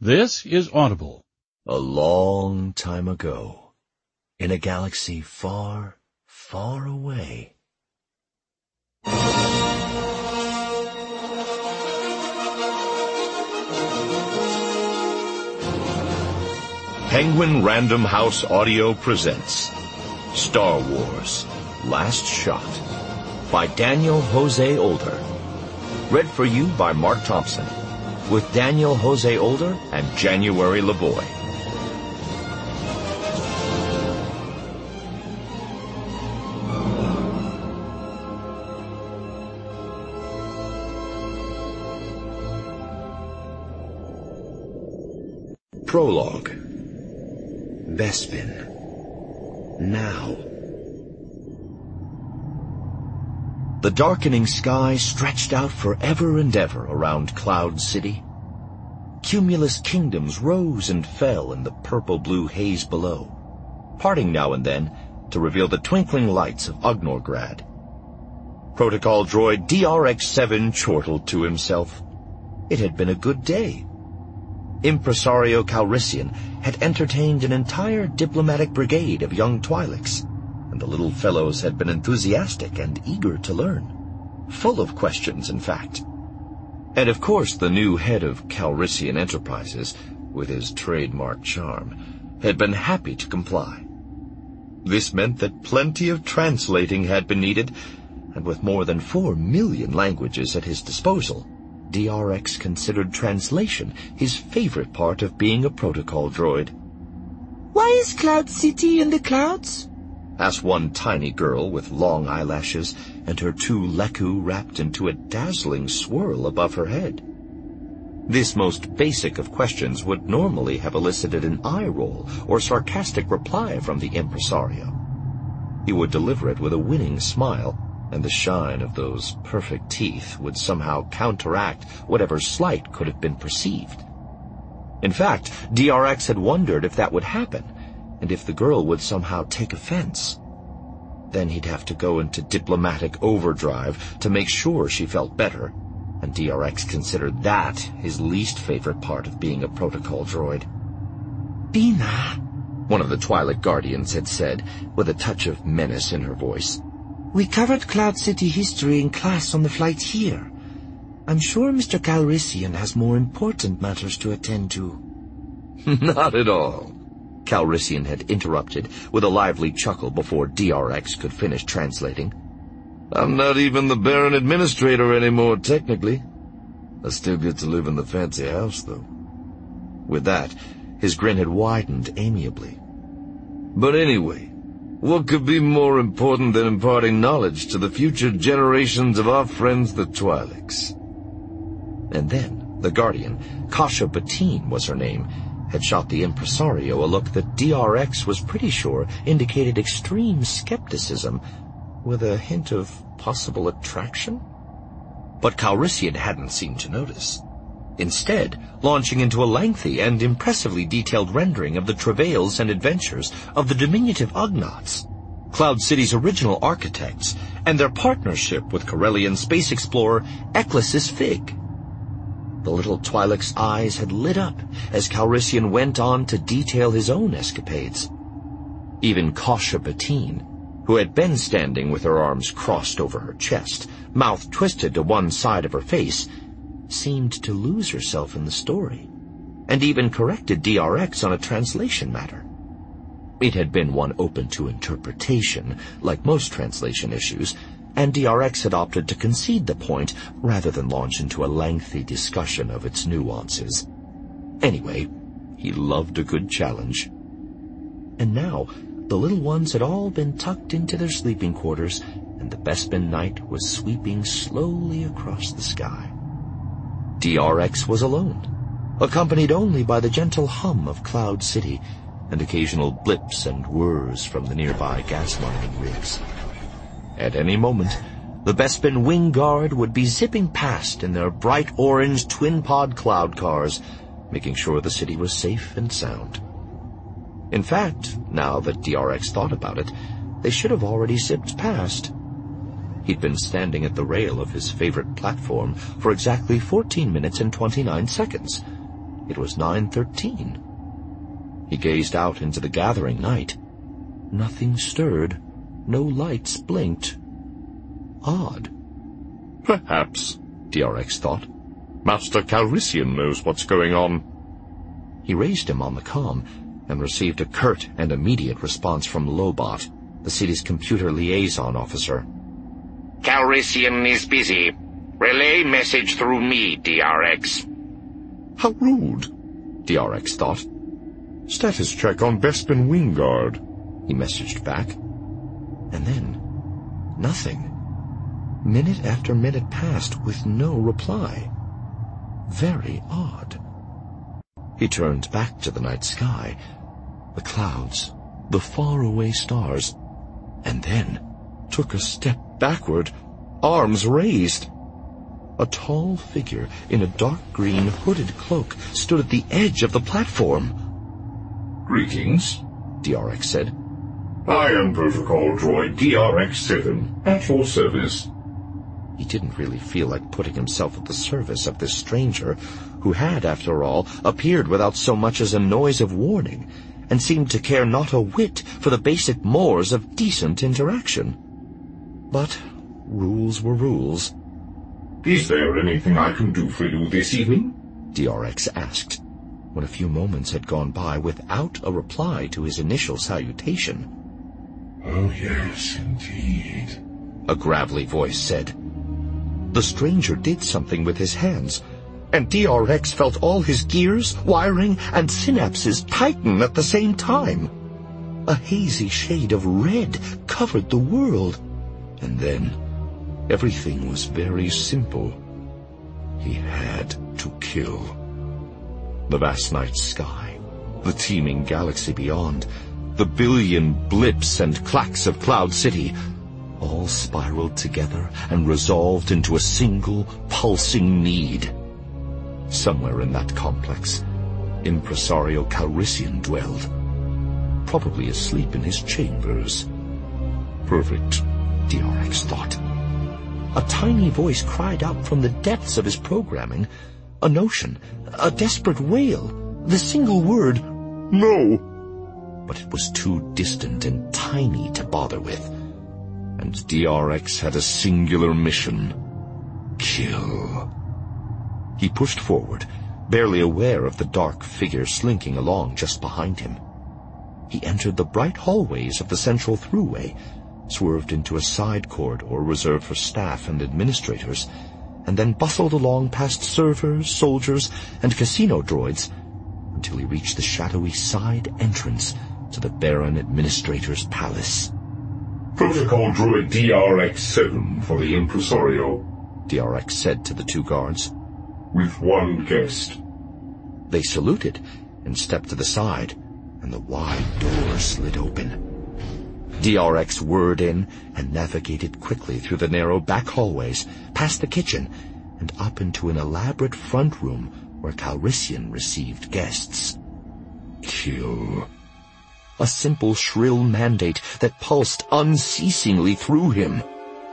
This is Audible. A long time ago, in a galaxy far, far away. Penguin Random House Audio presents Star Wars: Last Shot by Daniel Jose Older. Read for you by Mark Thompson, with Daniel Jose Older and January LeBoy. Prologue. Bespin. Now. The darkening sky stretched out forever and ever around Cloud City. Cumulus kingdoms rose and fell in the purple-blue haze below, parting now and then to reveal the twinkling lights of Ugnorgrad. Protocol droid DRX-7 chortled to himself. It had been a good day. Impresario Calrissian had entertained an entire diplomatic brigade of young Twi'leks, and the little fellows had been enthusiastic and eager to learn. Full of questions, in fact. And of course the new head of Calrissian Enterprises, with his trademark charm, had been happy to comply. This meant that plenty of translating had been needed, and with more than 4 million languages at his disposal, DRX considered translation his favorite part of being a protocol droid. "Why is Cloud City in the clouds?" asked one tiny girl with long eyelashes and her 2 Leku wrapped into a dazzling swirl above her head. This most basic of questions would normally have elicited an eye roll or sarcastic reply from the impresario. He would deliver it with a winning smile, and the shine of those perfect teeth would somehow counteract whatever slight could have been perceived. In fact, DRX had wondered if that would happen, and if the girl would somehow take offense. Then he'd have to go into diplomatic overdrive to make sure she felt better, and DRX considered that his least favorite part of being a protocol droid. "Bina," one of the Twi'lek Guardians had said, with a touch of menace in her voice. "we covered Cloud City history in class on the flight here. I'm sure Mr. Calrissian has more important matters to attend to." Not at all, Calrissian had interrupted with a lively chuckle before DRX could finish translating. "I'm not even the Baron Administrator anymore, technically. I still get to live in the fancy house, though." With that, his grin had widened amiably. "But anyway, what could be more important than imparting knowledge to the future generations of our friends the Twi'leks?" And then, the Guardian, Kasha Batine was her name, had shot the impresario a look that DRX was pretty sure indicated extreme skepticism, with a hint of possible attraction. But Calrissian hadn't seemed to notice, instead launching into a lengthy and impressively detailed rendering of the travails and adventures of the diminutive Ugnaughts, Cloud City's original architects, and their partnership with Corellian space explorer Eklissus Fig. The little Twi'lek's eyes had lit up as Calrissian went on to detail his own escapades. Even Kasha Batine, who had been standing with her arms crossed over her chest, mouth twisted to one side of her face, seemed to lose herself in the story, and even corrected DRX on a translation matter. It had been one open to interpretation, like most translation issues, and DRX had opted to concede the point rather than launch into a lengthy discussion of its nuances. Anyway, he loved a good challenge. And now, the little ones had all been tucked into their sleeping quarters, and the Bespin night was sweeping slowly across the sky. DRX was alone, accompanied only by the gentle hum of Cloud City and occasional blips and whirs from the nearby gas mining rigs. At any moment, the Bespin Wing Guard would be zipping past in their bright orange twin-pod cloud cars, making sure the city was safe and sound. In fact, now that DRX thought about it, they should have already zipped past. He'd been standing at the rail of his favorite platform for exactly 14 minutes and 29 seconds, It was 9:13. He gazed out into the gathering night. Nothing stirred. No lights blinked. Odd. Perhaps, DRX thought, Master Calrissian knows what's going on. He raised him on the comm and received a curt and immediate response from Lobot, the city's computer liaison officer. Calrissian is busy. Relay message through me, DRX. How rude, DRX thought. Status check on Bespin Wingard, he messaged back. And then, nothing. Minute after minute passed with no reply. Very odd. He turned back to the night sky, the clouds, the faraway stars, and then took a step backward, arms raised. A tall figure in a dark green hooded cloak stood at the edge of the platform. Greetings, DRX said. I am Protocol Droid DRX-7, at your service. He didn't really feel like putting himself at the service of this stranger, who had, after all, appeared without so much as a noise of warning, and seemed to care not a whit for the basic mores of decent interaction. But rules were rules. Is there anything I can do for you this evening? DRX asked, when a few moments had gone by without a reply to his initial salutation. Oh, yes, indeed, a gravelly voice said. The stranger did something with his hands, and DRX felt all his gears, wiring, and synapses tighten at the same time. A hazy shade of red covered the world, and then everything was very simple. He had to kill. The vast night sky, the teeming galaxy beyond, the billion blips and clacks of Cloud City, all spiraled together and resolved into a single, pulsing need. Somewhere in that complex, Impresario Calrissian dwelled, probably asleep in his chambers. Perfect, DRX thought. A tiny voice cried out from the depths of his programming, a notion, a desperate wail, the single word, "No!" But it was too distant and tiny to bother with. And DRX had a singular mission. Kill. He pushed forward, barely aware of the dark figure slinking along just behind him. He entered the bright hallways of the central thruway, swerved into a side corridor reserved for staff and administrators, and then bustled along past servers, soldiers, and casino droids until he reached the shadowy side entrance to the Baron Administrator's palace. Protocol Droid DRX-7 for the Impresario, DRX said to the two guards. With one guest. They saluted and stepped to the side, and the wide door slid open. DRX whirred in and navigated quickly through the narrow back hallways, past the kitchen, and up into an elaborate front room where Calrissian received guests. Kill. A simple, shrill mandate that pulsed unceasingly through him.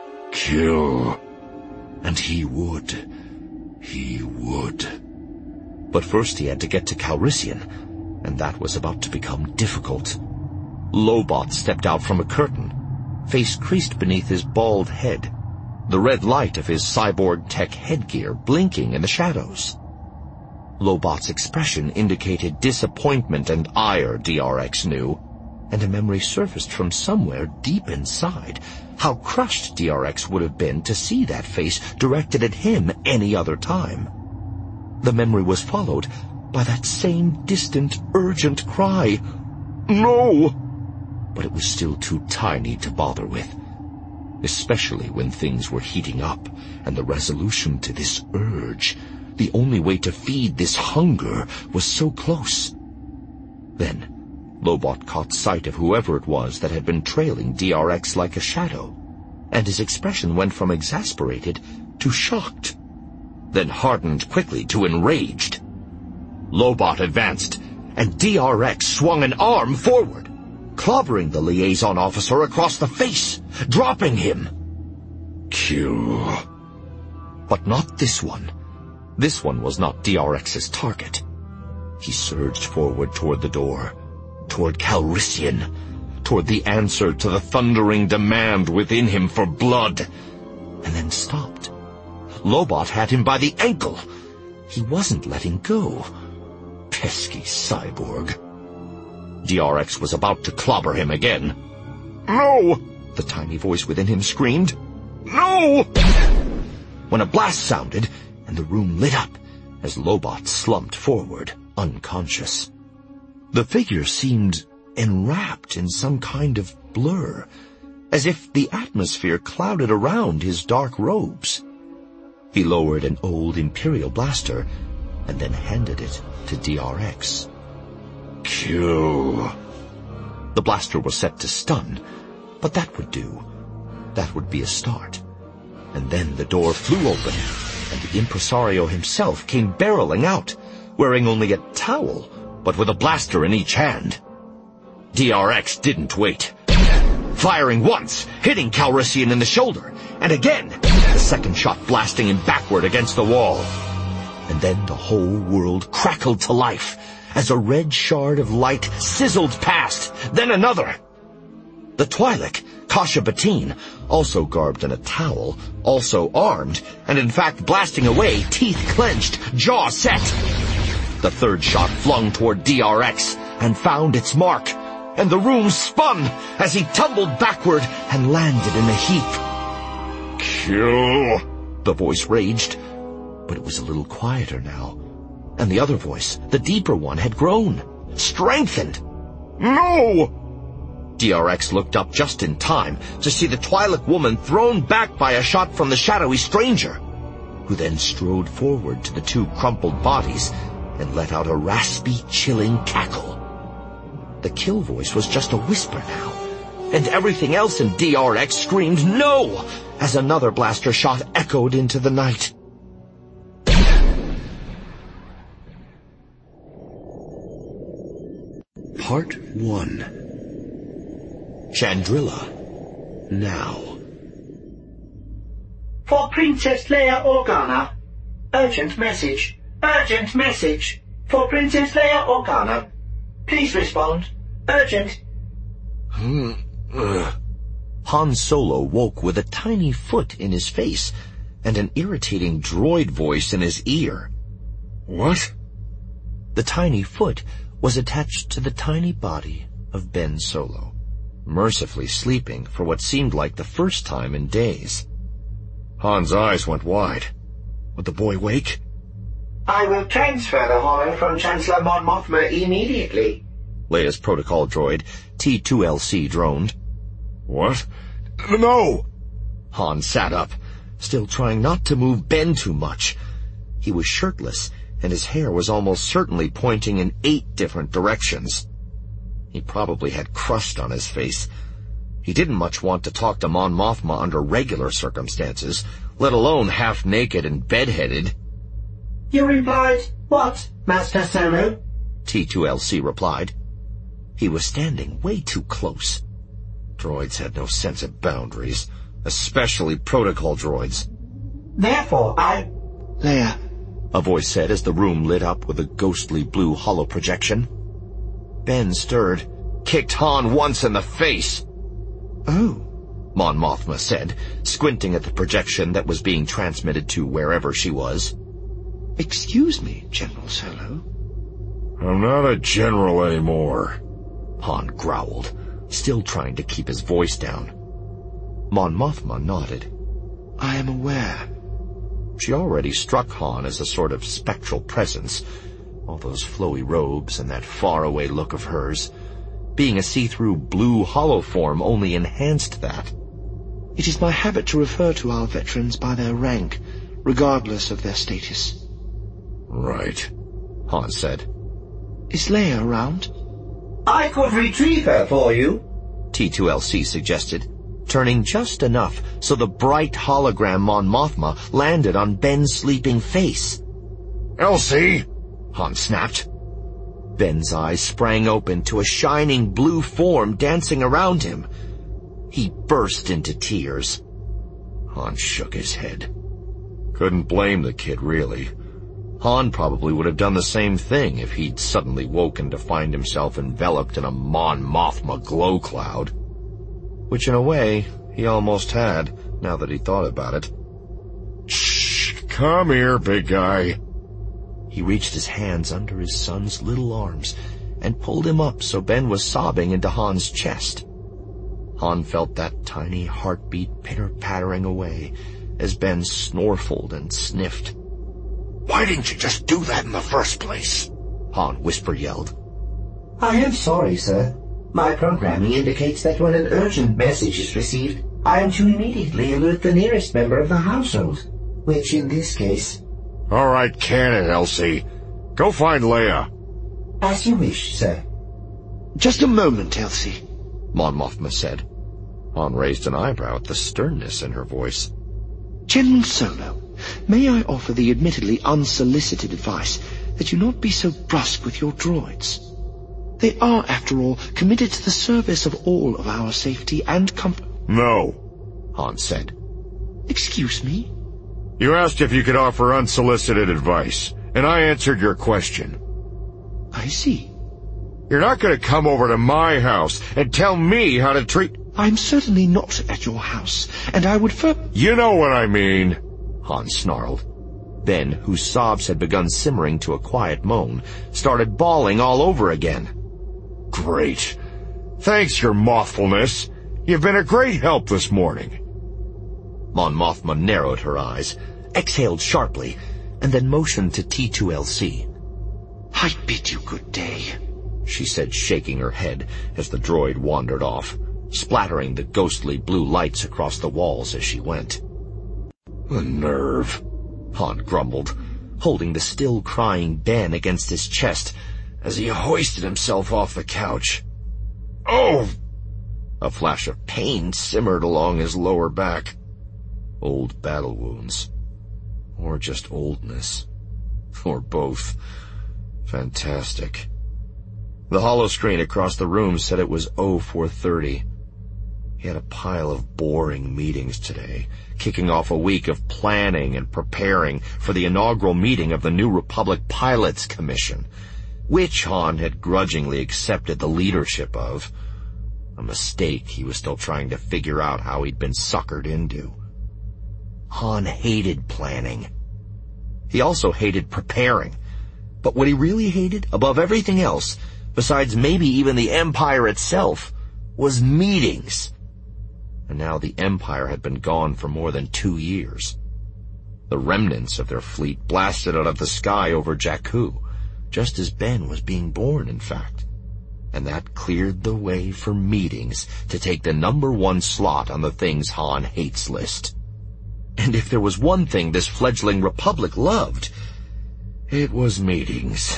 Kill. And he would. He would. But first he had to get to Calrissian, and that was about to become difficult. Lobot stepped out from a curtain, face creased beneath his bald head, the red light of his cyborg tech headgear blinking in the shadows. Lobot's expression indicated disappointment and ire, DRX knew, and a memory surfaced from somewhere deep inside how crushed DRX would have been to see that face directed at him any other time. The memory was followed by that same distant, urgent cry, "No!" But it was still too tiny to bother with, especially when things were heating up and the resolution to this urge, the only way to feed this hunger, was so close. Then Lobot caught sight of whoever it was that had been trailing DRX like a shadow, and his expression went from exasperated to shocked, then hardened quickly to enraged. Lobot advanced, and DRX swung an arm forward, clobbering the liaison officer across the face, dropping him. Kill. But not this one. This one was not DRX's target. He surged forward toward the door, toward Calrissian, toward the answer to the thundering demand within him for blood, and then stopped. Lobot had him by the ankle. He wasn't letting go. Pesky cyborg. DRX was about to clobber him again. "No!" the tiny voice within him screamed. "No!" When a blast sounded, and the room lit up as Lobot slumped forward, unconscious. The figure seemed enwrapped in some kind of blur, as if the atmosphere clouded around his dark robes. He lowered an old Imperial blaster and then handed it to DRX. "Q." The blaster was set to stun, but that would do. That would be a start. And then the door flew open, and the impresario himself came barreling out, wearing only a towel, but with a blaster in each hand. DRX didn't wait. Firing once, hitting Calrissian in the shoulder, and again, the second shot blasting him backward against the wall. And then the whole world crackled to life as a red shard of light sizzled past, then another. The Twi'lek, Kasha Bateen, also garbed in a towel, also armed, and in fact blasting away, teeth clenched, jaw set. The third shot flung toward DRX and found its mark, and the room spun as he tumbled backward and landed in a heap. "Q," the voice raged, but it was a little quieter now, and the other voice, the deeper one, had grown, strengthened. "No!" DRX looked up just in time to see the Twi'lek woman thrown back by a shot from the shadowy stranger, who then strode forward to the two crumpled bodies and let out a raspy, chilling cackle. The kill voice was just a whisper now, and everything else in DRX screamed no as another blaster shot echoed into the night. Part 1. Chandrila. Now. For Princess Leia Organa. Urgent message. Urgent message. For Princess Leia Organa. Please respond. Urgent. Han Solo woke with a tiny foot in his face and an irritating droid voice in his ear. "What?" The tiny foot was attached to the tiny body of Ben Solo, mercifully sleeping for what seemed like the first time in days. Han's eyes went wide. Would the boy wake? I will transfer the holo from Chancellor Mon Mothma immediately. Leia's protocol droid, T2LC, droned. "What? No!" Han sat up, still trying not to move Ben too much. He was shirtless, and his hair was almost certainly pointing in 8 different directions. He probably had crust on his face. He didn't much want to talk to Mon Mothma under regular circumstances, let alone half-naked and bedheaded. You replied, what, Master Solo? T2LC replied. He was standing way too close. Droids had no sense of boundaries, especially protocol droids. Therefore, Leia, a voice said as the room lit up with a ghostly blue holoprojection. Ben stirred, kicked Han once in the face. Oh, Mon Mothma said, squinting at the projection that was being transmitted to wherever she was. excuse me, General Solo. I'm not a general anymore, Han growled, still trying to keep his voice down. Mon Mothma nodded. I am aware. She already struck Han as a sort of spectral presence. All those flowy robes and that faraway look of hers. Being a see-through blue hollow form only enhanced that. It is my habit to refer to our veterans by their rank, regardless of their status. Right, Han said. Is Leia around? I could retrieve her for you, T2LC suggested, turning just enough so the bright hologram Mon Mothma landed on Ben's sleeping face. Elsie! Han snapped. Ben's eyes sprang open to a shining blue form dancing around him. He burst into tears. Han shook his head. Couldn't blame the kid, really. Han probably would have done the same thing if he'd suddenly woken to find himself enveloped in a Mon Mothma glow cloud. Which in a way, he almost had, now that he thought about it. Shh! Come here, big guy. He reached his hands under his son's little arms and pulled him up so Ben was sobbing into Han's chest. Han felt that tiny heartbeat pitter-pattering away as Ben snorkeled and sniffed. Why didn't you just do that in the first place? Han whisper yelled. I am sorry, sir. My programming indicates that when an urgent message is received, I am to immediately alert the nearest member of the household, which in this case... All right, can it, Elsie. Go find Leia. As you wish, sir. Just a moment, Elsie, Mon Mothma said. Han raised an eyebrow at the sternness in her voice. General Solo, may I offer the admittedly unsolicited advice that you not be so brusque with your droids? They are, after all, committed to the service of all of our safety and comfort. No, Han said. Excuse me? You asked if you could offer unsolicited advice, and I answered your question. I see. You're not going to come over to my house and tell me how to treat... I'm certainly not at your house, and I would You know what I mean, Han snarled. Ben, whose sobs had begun simmering to a quiet moan, started bawling all over again. Great. Thanks, your mothfulness. You've been a great help this morning. Mon Mothma narrowed her eyes, exhaled sharply, and then motioned to T2LC. I bid you good day, she said, shaking her head as the droid wandered off, splattering the ghostly blue lights across the walls as she went. The nerve, Han grumbled, holding the still crying Ben against his chest as he hoisted himself off the couch. Oh! A flash of pain simmered along his lower back. Old battle wounds. Or just oldness. Or both. Fantastic. The holoscreen across the room said it was 0430. He had a pile of boring meetings today, kicking off a week of planning and preparing for the inaugural meeting of the New Republic Pilots Commission, which Han had grudgingly accepted the leadership of. A mistake he was still trying to figure out how he'd been suckered into. Han hated planning. He also hated preparing. But what he really hated, above everything else, besides maybe even the Empire itself, was meetings. And now the Empire had been gone for more than 2 years. The remnants of their fleet blasted out of the sky over Jakku, just as Ben was being born, in fact. And that cleared the way for meetings to take the #1 slot on the things Han hates list. And if there was one thing this fledgling republic loved, it was meetings.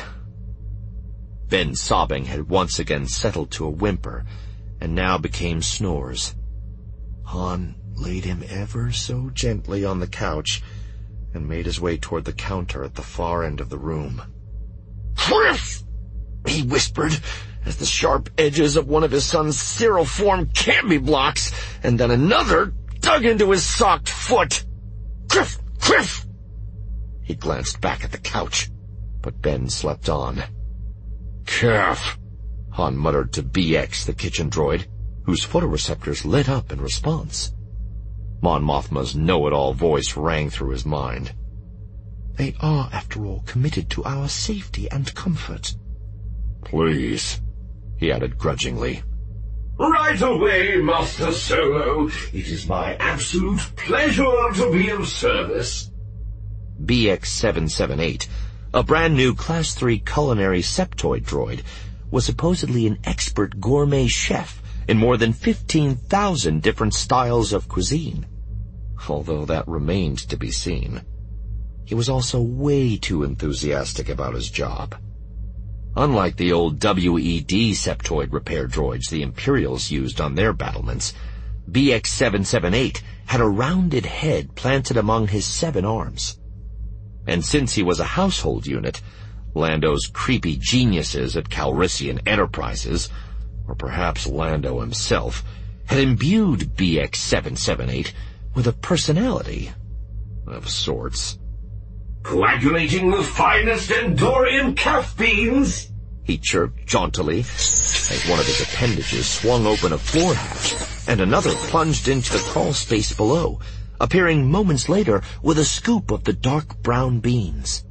Ben's sobbing had once again settled to a whimper, and now became snores. Han laid him ever so gently on the couch and made his way toward the counter at the far end of the room. "Kriff!" he whispered, as the sharp edges of one of his son's Cyril-form candy blocks, and then another, dug into his socked foot. "Kriff! Kriff!" He glanced back at the couch, but Ben slept on. "Calf," Han muttered to BX, the kitchen droid, whose photoreceptors lit up in response. Mon Mothma's know-it-all voice rang through his mind. They are, after all, committed to our safety and comfort. "Please," he added grudgingly. Right away, Master Solo. It is my absolute pleasure to be of service. BX-778, a brand-new Class 3 culinary septoid droid, was supposedly an expert gourmet chef in more than 15,000 different styles of cuisine, although that remained to be seen. He was also way too enthusiastic about his job. Unlike the old WED septoid repair droids the Imperials used on their battlements, BX-778 had a rounded head planted among his 7 arms. And since he was a household unit, Lando's creepy geniuses at Calrissian Enterprises, or perhaps Lando himself, had imbued BX-778 with a personality of sorts. Coagulating the finest Endorian calf beans, he chirped jauntily, as one of his appendages swung open a floor hatch, and another plunged into the crawl space below, appearing moments later with a scoop of the dark brown beans.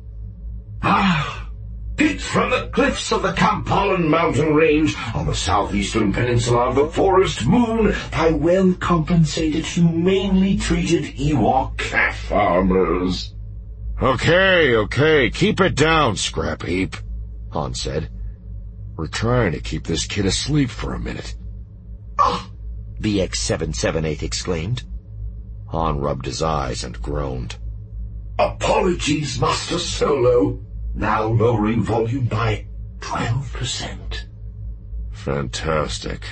Picked from the cliffs of the Kampalan mountain range on the southeastern peninsula of the Forest Moon by well-compensated, humanely treated Ewok calf farmers. Okay, keep it down, Scrap Heap, Han said. We're trying to keep this kid asleep for a minute. BX-778 exclaimed. Han rubbed his eyes and groaned. Apologies, Master Solo. Now lowering volume by 12%. Fantastic.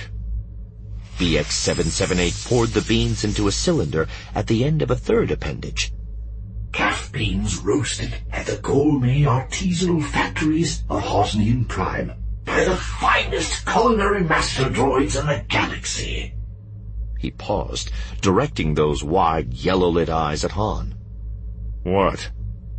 BX-778 poured the beans into a cylinder at the end of a third appendage. Calf beans roasted at the gourmet artisanal factories of Hosnian Prime by the finest culinary master droids in the galaxy. He paused, directing those wide, yellow-lit eyes at Han. What?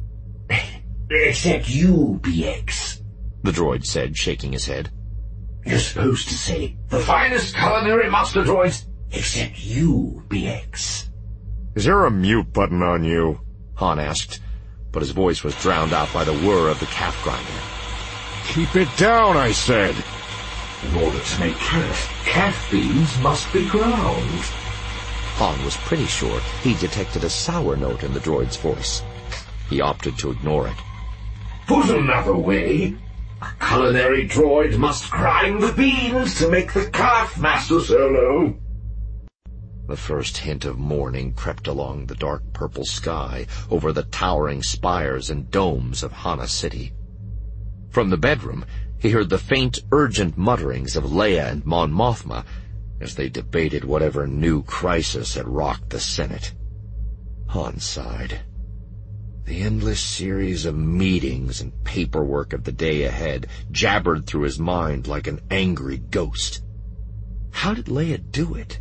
Except you, BX, the droid said, shaking his head. You're supposed to say, the finest culinary master droids, except you, BX. Is there a mute button on you? Han asked, but his voice was drowned out by the whir of the calf grinder. Keep it down, I said. In order to make calf beans must be ground. Han was pretty sure he detected a sour note in the droid's voice. He opted to ignore it. Put another way, a culinary droid must grind the beans to make the calf, Master Solo. The first hint of morning crept along the dark purple sky over the towering spires and domes of Hana City. From the bedroom, he heard the faint, urgent mutterings of Leia and Mon Mothma as they debated whatever new crisis had rocked the Senate. Han sighed. The endless series of meetings and paperwork of the day ahead jabbered through his mind like an angry ghost. How did Leia do it?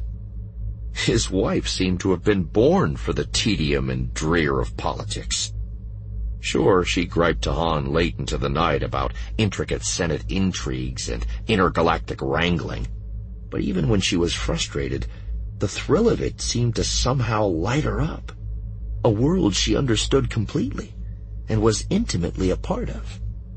His wife seemed to have been born for the tedium and drear of politics. Sure, she griped to Han late into the night about intricate Senate intrigues and intergalactic wrangling, but even when she was frustrated, the thrill of it seemed to somehow light her up. A world she understood completely and was intimately a part of.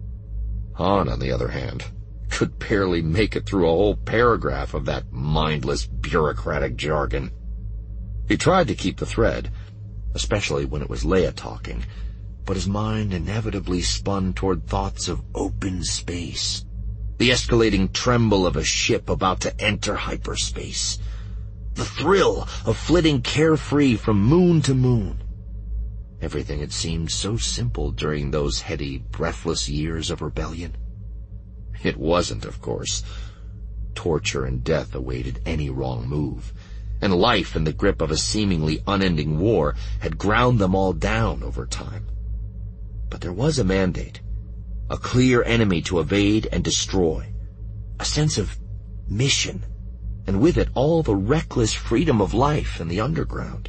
Han, on the other hand, could barely make it through a whole paragraph of that mindless bureaucratic jargon. He tried to keep the thread, especially when it was Leia talking, but his mind inevitably spun toward thoughts of open space, the escalating tremble of a ship about to enter hyperspace, the thrill of flitting carefree from moon to moon. Everything had seemed so simple during those heady, breathless years of rebellion. It wasn't, of course. Torture and death awaited any wrong move, and life in the grip of a seemingly unending war had ground them all down over time. But there was a mandate, a clear enemy to evade and destroy, a sense of mission, and with it all the reckless freedom of life in the underground.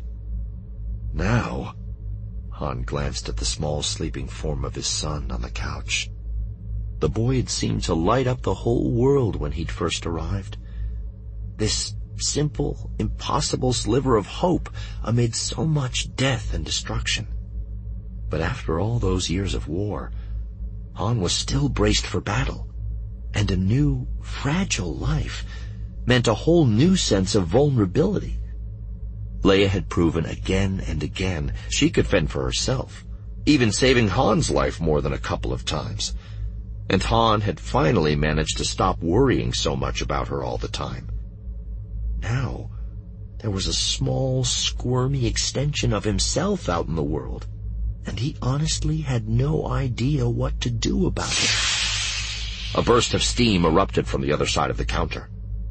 Now, Han glanced at the small sleeping form of his son on the couch. The boy had seemed to light up the whole world when he'd first arrived. This simple, impossible sliver of hope amid so much death and destruction. But after all those years of war, Han was still braced for battle, and a new, fragile life meant a whole new sense of vulnerability. Leia had proven again and again she could fend for herself, even saving Han's life more than a couple of times. And Han had finally managed to stop worrying so much about her all the time. Now, there was a small, squirmy extension of himself out in the world, and he honestly had no idea what to do about it. A burst of steam erupted from the other side of the counter.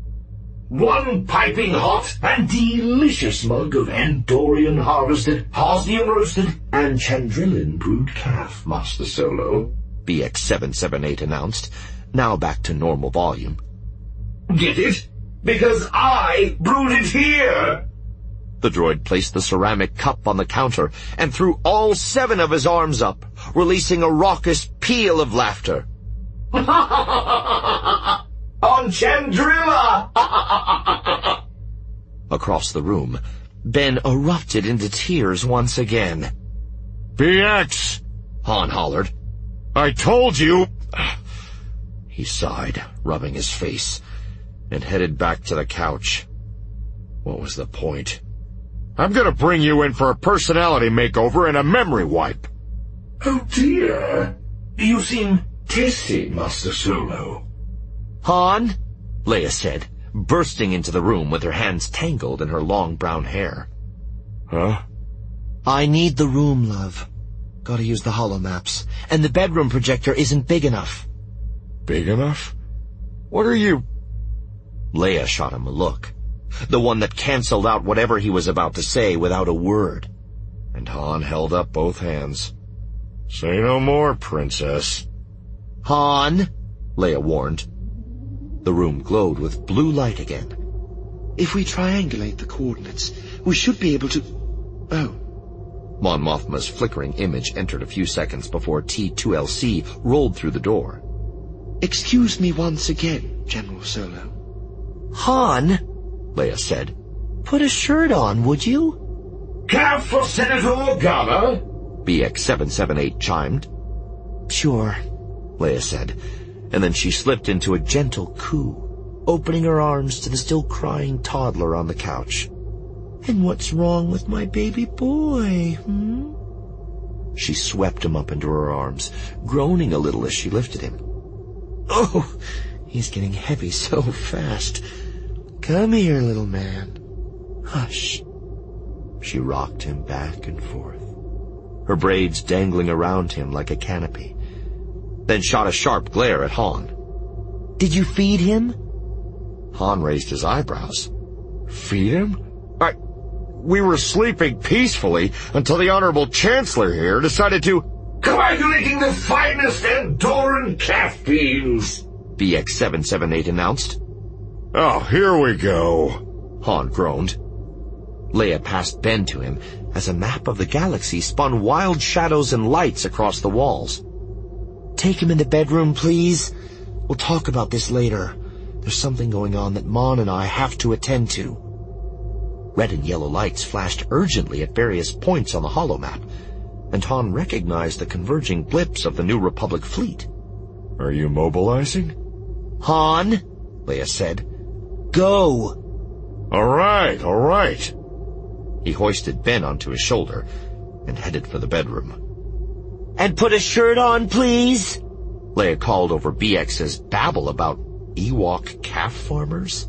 One piping hot and delicious mug of Endorian harvested, Hosnian roasted, and Chandrillan brewed calf, Master Solo, BX-778 announced, now back to normal volume. Get it? Because I brewed it here! The droid placed the ceramic cup on the counter and threw all 7 of his arms up, releasing a raucous peal of laughter. On Chandrila! Across the room, Ben erupted into tears once again. BX! Han hollered. I told you! He sighed, rubbing his face, and headed back to the couch. What was the point? I'm gonna bring you in for a personality makeover and a memory wipe. Oh dear. You seem testy, Master Solo. Han, Leia said, bursting into the room with her hands tangled in her long brown hair. Huh? I need the room, love. Gotta use the holomaps, and the bedroom projector isn't big enough. Big enough? What are you... Leia shot him a look, the one that canceled out whatever he was about to say without a word. And Han held up both hands. Say no more, Princess. Han, Leia warned. The room glowed with blue light again. If we triangulate the coordinates, we should be able to... Oh. Mon Mothma's flickering image entered a few seconds before T-2LC rolled through the door. Excuse me once again, General Solo. Han, Leia said, put a shirt on, would you? Calf for Senator Organa? BX-778 chimed. Sure, Leia said, and then she slipped into a gentle coo, opening her arms to the still crying toddler on the couch. And what's wrong with my baby boy, She swept him up into her arms, groaning a little as she lifted him. Oh, he's getting heavy so fast. Come here, little man. Hush. She rocked him back and forth, her braids dangling around him like a canopy, then shot a sharp glare at Han. Did you feed him? Han raised his eyebrows. Feed him? We were sleeping peacefully until the Honorable Chancellor here decided to... Coagulating the finest Andoran calf beans! BX-778 announced. Oh, here we go, Han groaned. Leia passed Ben to him as a map of the galaxy spun wild shadows and lights across the walls. Take him in the bedroom, please. We'll talk about this later. There's something going on that Mon and I have to attend to. Red and yellow lights flashed urgently at various points on the holomap, and Han recognized the converging blips of the New Republic fleet. Are you mobilizing? Han, Leia said, go. All right. He hoisted Ben onto his shoulder and headed for the bedroom. And put a shirt on, please, Leia called over BX's babble about Ewok calf farmers.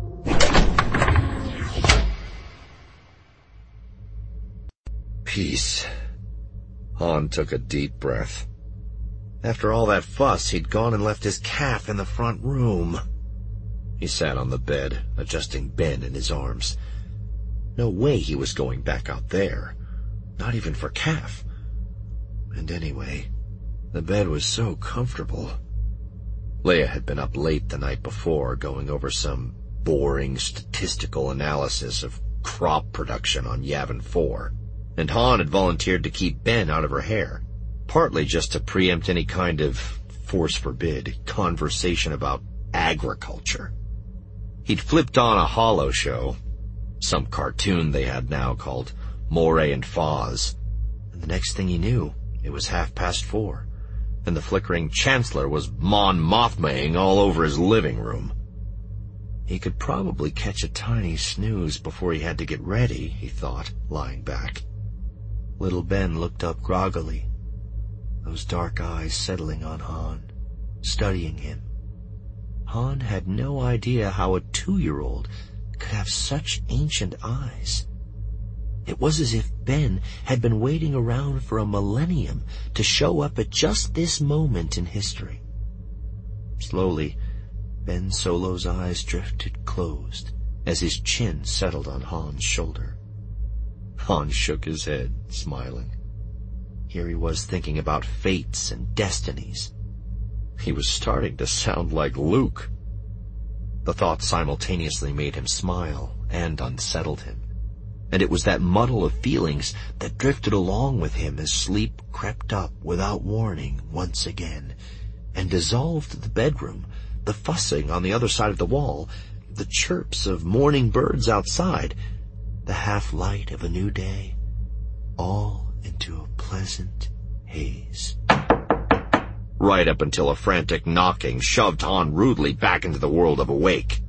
Peace. Han took a deep breath. After all that fuss, he'd gone and left his calf in the front room. He sat on the bed, adjusting Ben in his arms. No way he was going back out there. Not even for calf. And anyway, the bed was so comfortable. Leia had been up late the night before, going over some boring statistical analysis of crop production on Yavin 4. And Han had volunteered to keep Ben out of her hair, partly just to preempt any kind of, force forbid, conversation about agriculture. He'd flipped on a holo show, some cartoon they had now called Moray and Foz, and the next thing he knew, it was 4:30, and the flickering Chancellor was Mon Mothma-ing all over his living room. He could probably catch a tiny snooze before he had to get ready, he thought, lying back. Little Ben looked up groggily, those dark eyes settling on Han, studying him. Han had no idea how a 2-year-old could have such ancient eyes. It was as if Ben had been waiting around for a millennium to show up at just this moment in history. Slowly, Ben Solo's eyes drifted closed as his chin settled on Han's shoulder. Han shook his head, smiling. Here he was thinking about fates and destinies. He was starting to sound like Luke. The thought simultaneously made him smile and unsettled him. and it was that muddle of feelings that drifted along with him as sleep crept up without warning once again, and dissolved the bedroom, the fussing on the other side of the wall, the chirps of morning birds outside, the half-light of a new day, all into a pleasant haze. Right up until a frantic knocking shoved Han rudely back into the world of awake.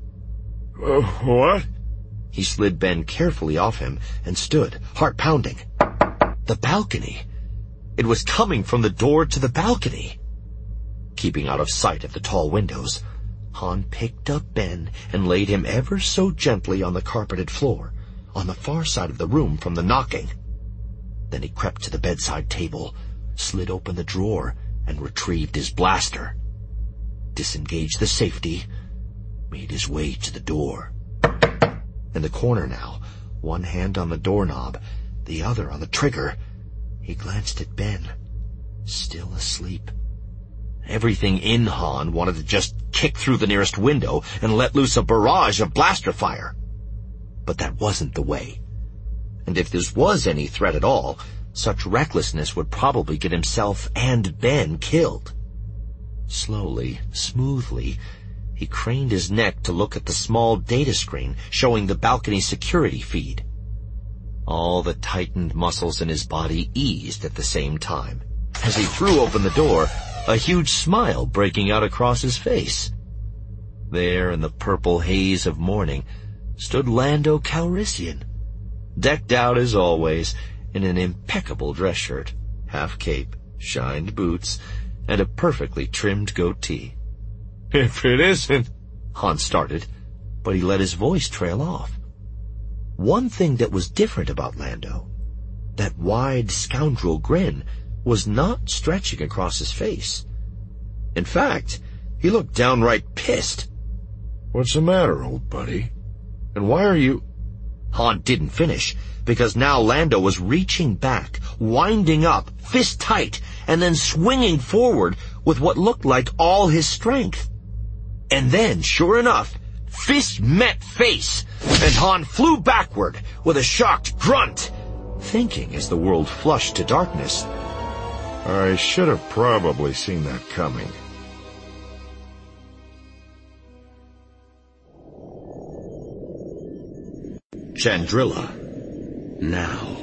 What? He slid Ben carefully off him and stood, heart pounding. The balcony. It was coming from the door to the balcony. Keeping out of sight of the tall windows, Han picked up Ben and laid him ever so gently on the carpeted floor, on the far side of the room from the knocking. Then he crept to the bedside table, slid open the drawer, and retrieved his blaster. Disengaged the safety, made his way to the door. In the corner now, one hand on the doorknob, the other on the trigger, he glanced at Ben, still asleep. Everything in Han wanted to just kick through the nearest window and let loose a barrage of blaster fire. But that wasn't the way. And if this was any threat at all, such recklessness would probably get himself and Ben killed. Slowly, smoothly, he craned his neck to look at the small data screen showing the balcony security feed. All the tightened muscles in his body eased at the same time. As he threw open the door, a huge smile breaking out across his face. There in the purple haze of morning stood Lando Calrissian, decked out as always in an impeccable dress shirt, half cape, shined boots, and a perfectly trimmed goatee. If it isn't... Han started, but he let his voice trail off. One thing that was different about Lando, that wide scoundrel grin, was not stretching across his face. In fact, he looked downright pissed. What's the matter, old buddy? And why are you... Han didn't finish, because now Lando was reaching back, winding up, fist tight, and then swinging forward with what looked like all his strength. And then, sure enough, fist met face, and Han flew backward with a shocked grunt, thinking as the world flushed to darkness, I should have probably seen that coming. Chandrila. Now.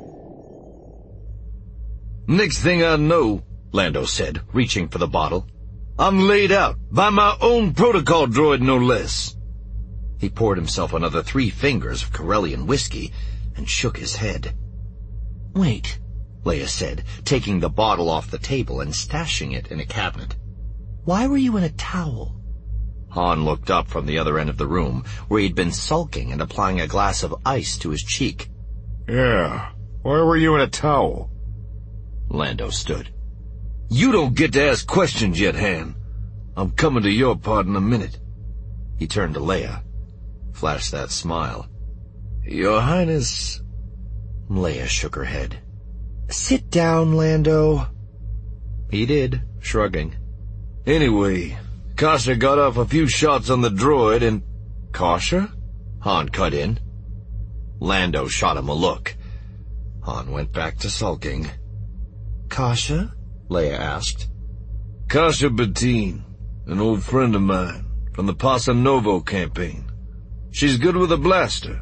Next thing I know, Lando said, reaching for the bottle, I'm laid out by my own protocol droid, no less. He poured himself another 3 fingers of Corellian whiskey and shook his head. Wait, Leia said, taking the bottle off the table and stashing it in a cabinet. Why were you in a towel? Han looked up from the other end of the room, where he'd been sulking and applying a glass of ice to his cheek. Yeah, why were you in a towel? Lando stood. You don't get to ask questions yet, Han. I'm coming to your part in a minute. He turned to Leia, flashed that smile. Your Highness... Leia shook her head. Sit down, Lando. He did, shrugging. Anyway, Kasha got off a few shots on the droid and... Kasha? Han cut in. Lando shot him a look. Han went back to sulking. Kasha? Leia asked. Kasha Bettine, an old friend of mine, from the Pasa Novo campaign. She's good with a blaster.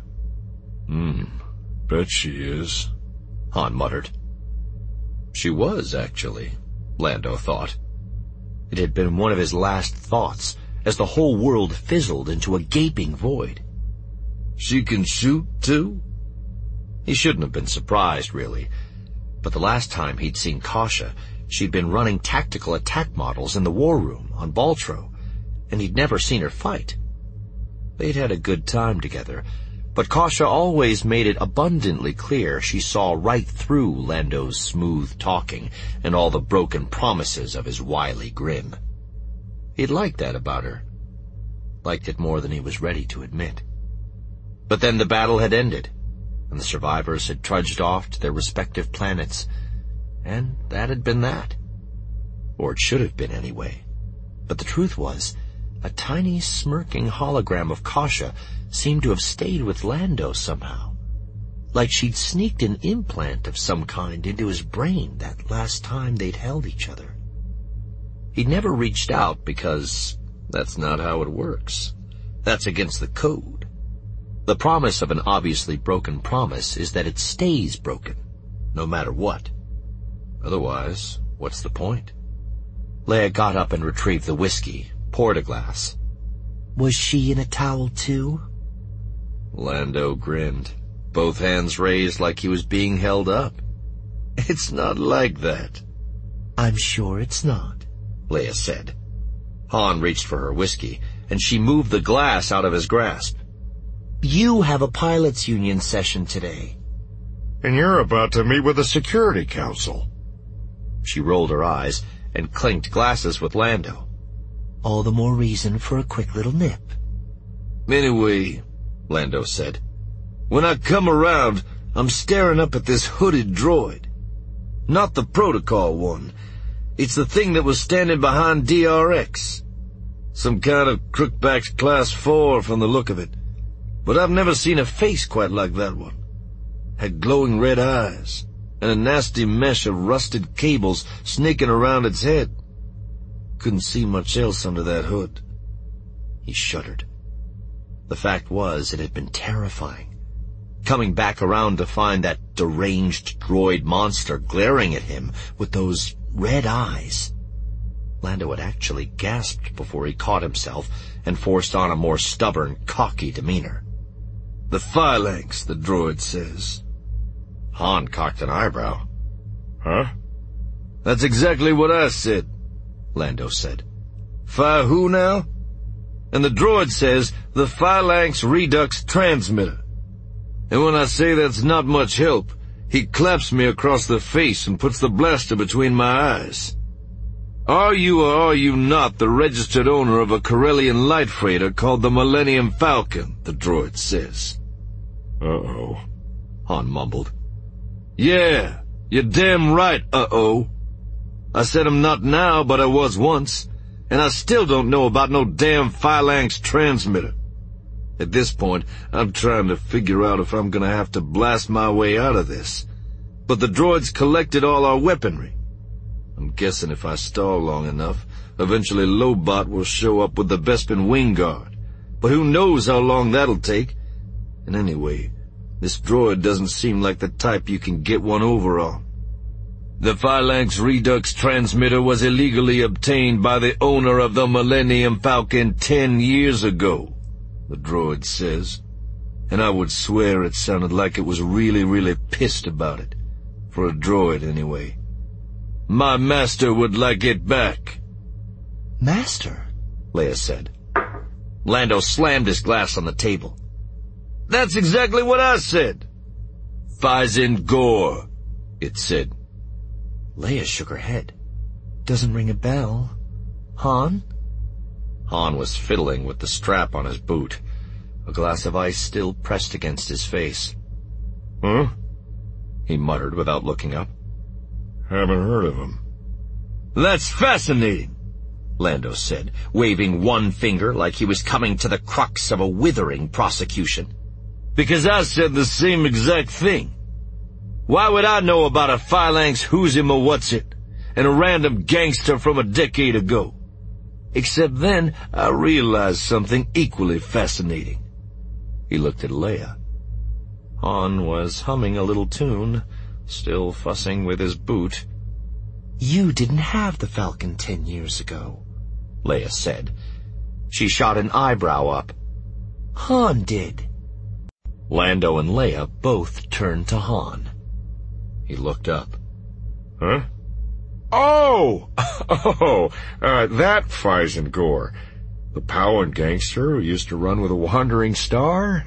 Bet she is, Han muttered. She was, actually, Lando thought. It had been one of his last thoughts, as the whole world fizzled into a gaping void. She can shoot, too? He shouldn't have been surprised, really. But the last time he'd seen Kasha, she'd been running tactical attack models in the war room on Baltro, and he'd never seen her fight. They'd had a good time together, but Kasha always made it abundantly clear she saw right through Lando's smooth talking and all the broken promises of his wily grin. He'd liked that about her. Liked it more than he was ready to admit. But then the battle had ended, and the survivors had trudged off to their respective planets, and that had been that. Or it should have been anyway. But the truth was, a tiny smirking hologram of Kasha seemed to have stayed with Lando somehow. like she'd sneaked an implant of some kind into his brain that last time they'd held each other. He'd never reached out because that's not how it works. That's against the code. The promise of an obviously broken promise is that it stays broken, no matter what. Otherwise, what's the point? Leia got up and retrieved the whiskey, poured a glass. Was she in a towel too? Lando grinned, both hands raised like he was being held up. It's not like that. I'm sure it's not, Leia said. Han reached for her whiskey, and she moved the glass out of his grasp. You have a pilots' union session today. And you're about to meet with the Security Council. She rolled her eyes and clinked glasses with Lando. All the more reason for a quick little nip. Anyway, Lando said, when I come around, I'm staring up at this hooded droid. Not the protocol one. It's the thing that was standing behind DRX. Some kind of crookback's class 4 from the look of it. But I've never seen a face quite like that one. Had glowing red eyes, and a nasty mesh of rusted cables snaking around its head. Couldn't see much else under that hood. He shuddered. The fact was, it had been terrifying. Coming back around to find that deranged droid monster glaring at him with those red eyes. Lando had actually gasped before he caught himself and forced on a more stubborn, cocky demeanor. The phalanx, the droid says. Han cocked an eyebrow. Huh? That's exactly what I said, Lando said. Who now? And the droid says the phalanx redux transmitter. And when I say that's not much help, he claps me across the face and puts the blaster between my eyes. Are you or are you not the registered owner of a Corellian light freighter called the Millennium Falcon, the droid says. Uh-oh, Han mumbled. Yeah, you're damn right, uh-oh. I said I'm not now, but I was once, and I still don't know about no damn phalanx transmitter. At this point, I'm trying to figure out if I'm gonna have to blast my way out of this. But the droids collected all our weaponry. I'm guessing if I stall long enough, eventually Lobot will show up with the Bespin Wing Guard. But who knows how long that'll take? And anyway, this droid doesn't seem like the type you can get one over on. The Phalanx Redux transmitter was illegally obtained by the owner of the Millennium Falcon 10 years ago, the droid says. And I would swear it sounded like it was really, really pissed about it. For a droid, anyway. My master would like it back. Master? Leia said. Lando slammed his glass on the table. That's exactly what I said. Fyzen Gor, it said. Leia shook her head. Doesn't ring a bell. Han? Han was fiddling with the strap on his boot, a glass of ice still pressed against his face. Huh? He muttered without looking up. Haven't heard of him. That's fascinating, Lando said, waving one finger like he was coming to the crux of a withering prosecution. Because I said the same exact thing. Why would I know about a phalanx who's him or what's it, and a random gangster from a decade ago? Except then I realized something equally fascinating. He looked at Leia. Han was humming a little tune, still fussing with his boot. You didn't have the Falcon 10 years ago, Leia said. She shot an eyebrow up. Han did. Lando and Leia both turned to Han. He looked up. Huh? Oh! That Fyzen Gor. The Powin gangster who used to run with a wandering star?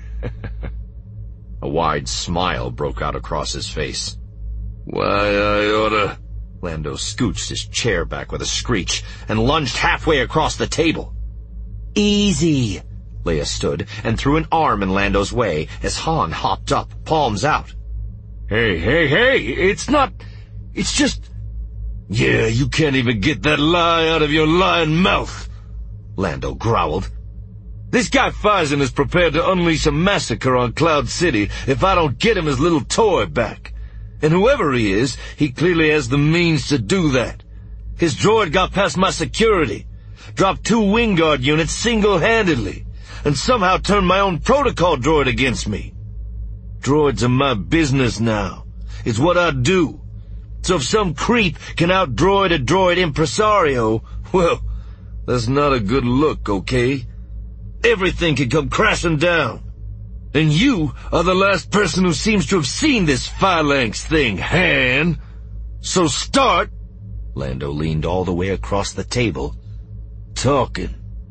A wide smile broke out across his face. Why, I oughta... Lando scooched his chair back with a screech and lunged halfway across the table. Easy! Leia stood and threw an arm in Lando's way as Han hopped up, palms out. Hey, it's not... It's just... Yeah, you can't even get that lie out of your lying mouth, Lando growled. This guy Phison is prepared to unleash a massacre on Cloud City if I don't get him his little toy back. And whoever he is, he clearly has the means to do that. His droid got past my security, dropped 2 Wingguard units single-handedly, and somehow turned my own protocol droid against me. Droids are my business now. It's what I do. So if some creep can out-droid a droid impresario, well, that's not a good look, okay? Everything can come crashing down. And you are the last person who seems to have seen this phalanx thing, Han. So start, Lando leaned all the way across the table, talking.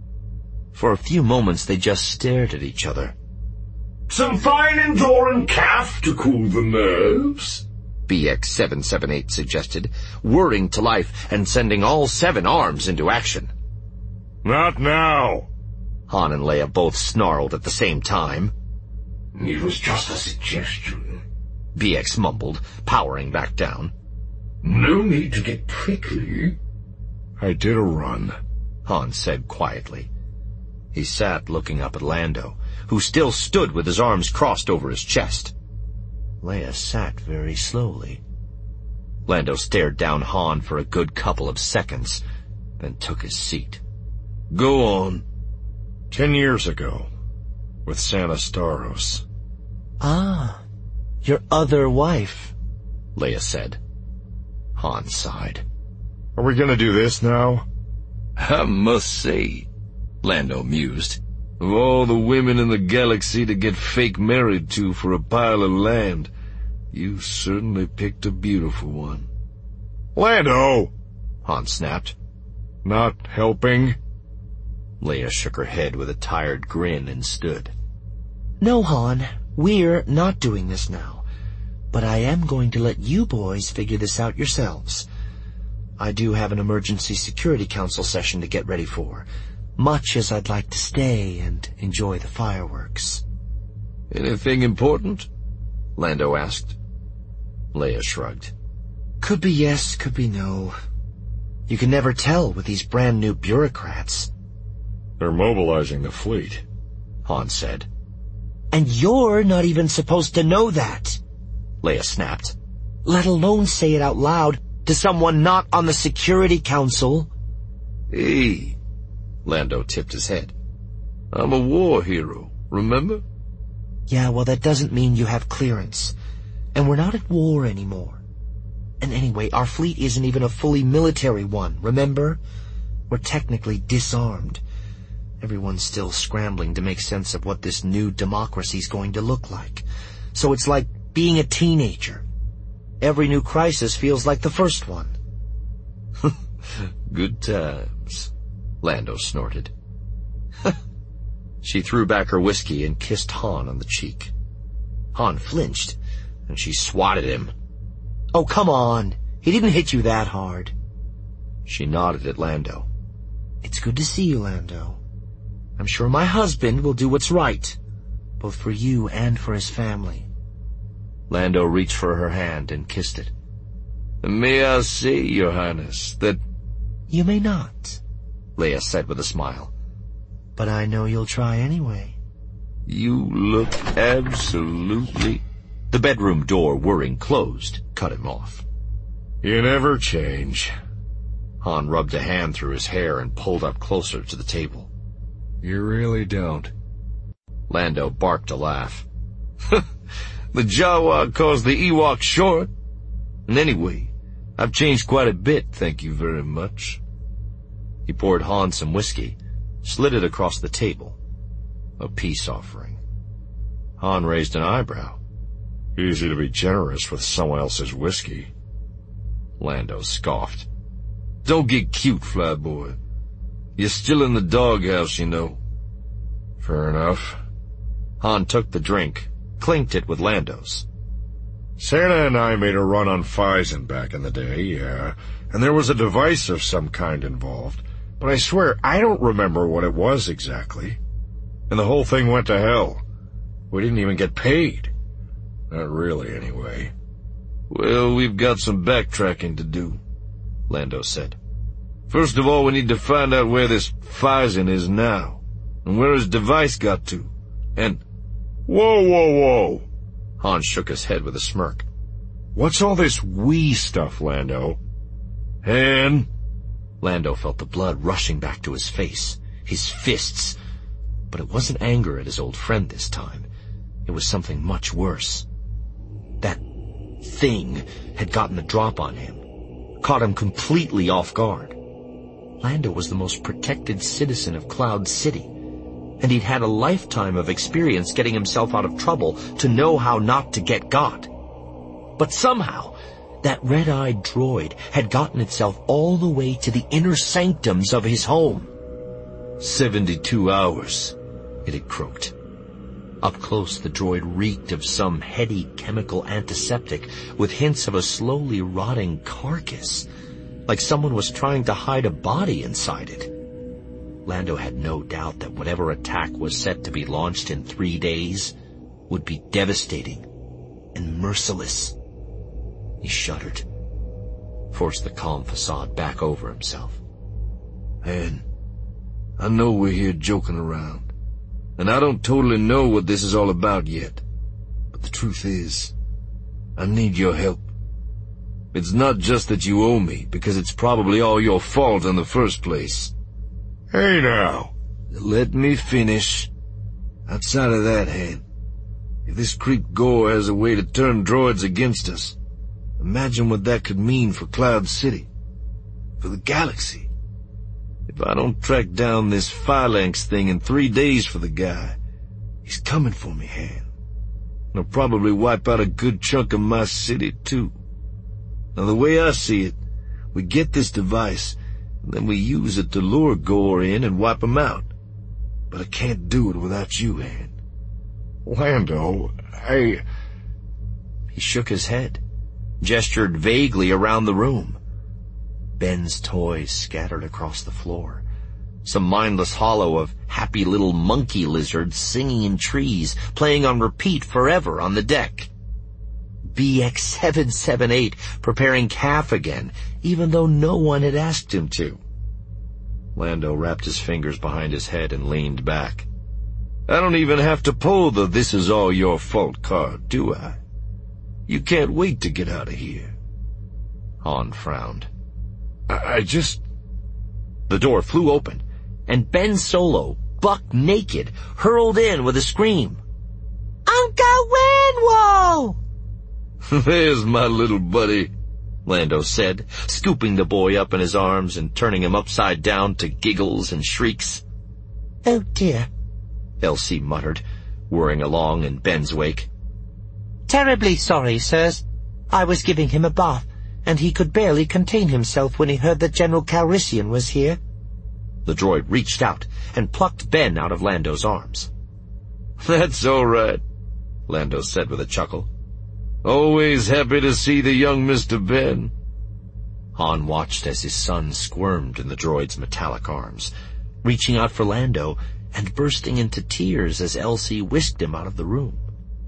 For a few moments they just stared at each other. Some fine Endoran calf to cool the nerves? BX-778 suggested, whirring to life and sending all 7 arms into action. Not now. Han and Leia both snarled at the same time. It was just a suggestion, BX mumbled, powering back down. No need to get prickly. I did a run, Han said quietly. He sat looking up at Lando, who still stood with his arms crossed over his chest. Leia sat very slowly. Lando stared down Han for a good couple of seconds, then took his seat. Go on. 10 years ago, with Santa Staros. Ah, your other wife, Leia said. Han sighed. Are we gonna do this now? I must say, Lando mused, of all the women in the galaxy to get fake married to for a pile of land, you certainly picked a beautiful one. Lando! Han snapped. Not helping? Leia shook her head with a tired grin and stood. No, Han, we're not doing this now. But I am going to let you boys figure this out yourselves. I do have an emergency security council session to get ready for, much as I'd like to stay and enjoy the fireworks. Anything important? Lando asked. Leia shrugged. Could be yes, could be no. You can never tell with these brand new bureaucrats. They're mobilizing the fleet, Han said. And you're not even supposed to know that, Leia snapped. Let alone say it out loud to someone not on the Security Council. Hey, Lando tipped his head. I'm a war hero, remember? Yeah, well, that doesn't mean you have clearance. And we're not at war anymore. And anyway, our fleet isn't even a fully military one, remember? We're technically disarmed. Everyone's still scrambling to make sense of what this new democracy's going to look like. So it's like being a teenager. Every new crisis feels like the first one. Good times, Lando snorted. She threw back her whiskey and kissed Han on the cheek. Han flinched, and she swatted him. Oh, come on. He didn't hit you that hard. She nodded at Lando. It's good to see you, Lando. I'm sure my husband will do what's right, both for you and for his family. Lando reached for her hand and kissed it. May I say, Your Highness, that... You may not, Leia said with a smile. But I know you'll try anyway. You look absolutely... The bedroom door whirring closed, cut him off. You never change. Han rubbed a hand through his hair and pulled up closer to the table. You really don't. Lando barked a laugh. The Jawa calls the Ewok short. And anyway, I've changed quite a bit, thank you very much. He poured Han some whiskey, slid it across the table. A peace offering. Han raised an eyebrow. Easy to be generous with someone else's whiskey. Lando scoffed. Don't get cute, flyboy. You're still in the doghouse, you know. Fair enough. Han took the drink, clinked it with Lando's. Santa and I made a run on Phison back in the day, yeah, and there was a device of some kind involved, but I swear I don't remember what it was exactly. And the whole thing went to hell. We didn't even get paid. Not really, anyway. Well, we've got some backtracking to do, Lando said. First of all, we need to find out where this Phison is now. And where his device got to? And... Whoa. Han shook his head with a smirk. What's all this we stuff, Lando? Han? Lando felt the blood rushing back to his face, his fists. But it wasn't anger at his old friend this time. It was something much worse. That thing had gotten the drop on him, caught him completely off guard. Lando was the most protected citizen of Cloud City, and he'd had a lifetime of experience getting himself out of trouble to know how not to get got. But somehow, that red-eyed droid had gotten itself all the way to the inner sanctums of his home. 72 hours, it had croaked. Up close, the droid reeked of some heady chemical antiseptic with hints of a slowly rotting carcass, like someone was trying to hide a body inside it. Lando had no doubt that whatever attack was set to be launched in 3 days would be devastating and merciless. He shuddered, forced the calm facade back over himself. Han, I know we're here joking around, and I don't totally know what this is all about yet. But the truth is, I need your help. It's not just that you owe me, because it's probably all your fault in the first place. Hey now. Let me finish. Outside of that, Han, if this creep Gore has a way to turn droids against us, imagine what that could mean for Cloud City, for the galaxy. If I don't track down this phalanx thing in 3 days for the guy, he's coming for me, Han. He'll probably wipe out a good chunk of my city, too. Now, the way I see it, we get this device, and then we use it to lure Gore in and wipe him out. But I can't do it without you, Han. Lando, He shook his head, gestured vaguely around the room. Ben's toys scattered across the floor. Some mindless hollow of happy little monkey lizards singing in trees, playing on repeat forever on the deck. BX-778 preparing calf again, even though no one had asked him to. Lando wrapped his fingers behind his head and leaned back. I don't even have to pull the "this is all your fault" card, do I? You can't wait to get out of here. Han frowned. The door flew open, and Ben Solo, buck naked, hurled in with a scream. "Uncle Winwall!" There's my little buddy, Lando said, scooping the boy up in his arms and turning him upside down to giggles and shrieks. "Oh dear," Elsie muttered, whirring along in Ben's wake. "Terribly sorry, sirs. I was giving him a bath, and he could barely contain himself when he heard that General Calrissian was here." The droid reached out and plucked Ben out of Lando's arms. That's all right, Lando said with a chuckle. Always happy to see the young Mr. Ben. Han watched as his son squirmed in the droid's metallic arms, reaching out for Lando and bursting into tears as Elsie whisked him out of the room.